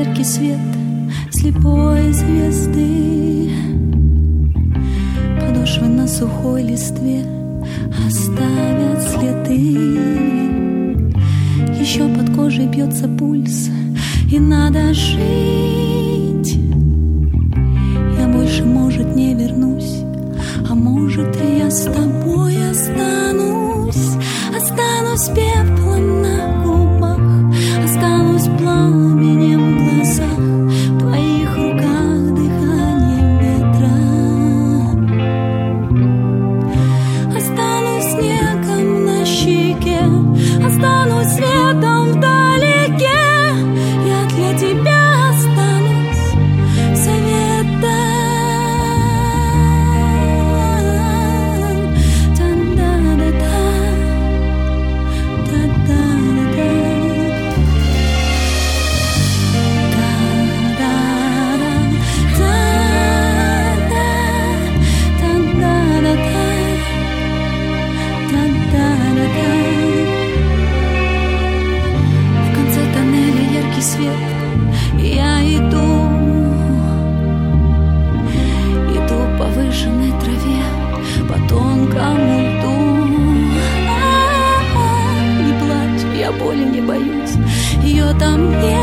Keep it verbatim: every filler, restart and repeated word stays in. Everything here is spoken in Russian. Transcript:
яркий свет слепой звезды. Подошвы на сухой листве оставят следы. Еще под кожей бьется пульс, и надо жить. Я больше, может, не вернусь, а может, и я с тобой останусь. Останусь пеплом на губах, останусь пламенем в глазах, в твоих руках дыханием ветра. Останусь снегом на щеке, останусь светом вдалеке. Я для тебя останусь советом. В конце тоннеля яркий свет, я иду, иду по выжженной траве, по тонкому льду. А-а-а, не плачь, я боли не боюсь, ее там нет.